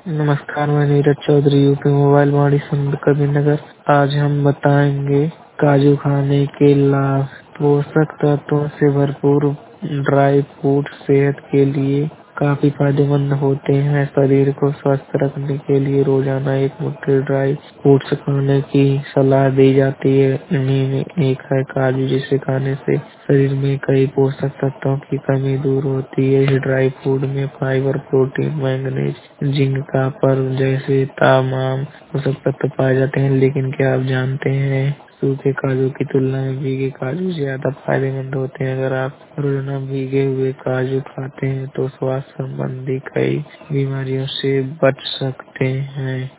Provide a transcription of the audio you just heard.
नमस्कार, मैं Neeraj Chaudhary, UP mobile Vaani संघ कबीरनगर। आज हम बताएंगे काजू खाने के लाभ। पोषक तत्वों से भरपूर ड्राई फ्रूट सेहत के लिए काफी फायदेमंद होते हैं। शरीर को स्वस्थ रखने के लिए रोजाना एक मुट्ठी ड्राई फ्रूट्स खाने की सलाह दी जाती है। इन्हीं में एक है काजू, जिसे खाने से शरीर में कई पोषक तत्वों की कमी दूर होती है। इस ड्राई फ्रूट में fibre, protein, manganese, zinc, copper जैसे तमाम पोषक तत्व पाए जाते हैं। लेकिन क्या आप जानते हैं, सूखे काजू की तुलना में भीगे काजू ज्यादा फायदेमंद होते हैं। अगर आप रोजाना भीगे हुए काजू खाते हैं तो स्वास्थ्य संबंधी कई बीमारियों से बच सकते हैं।